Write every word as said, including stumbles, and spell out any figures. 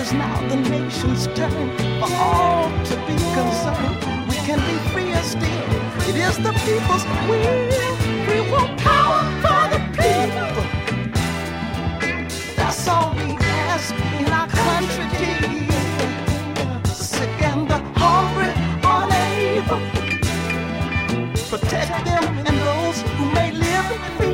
is now the nation's turn for all to be concerned. We can be freer still. It is the people's will. We want power for the people. That's all we ask in our country, dear. Sick and the hungry, unable. Protect them and those who may live in fear.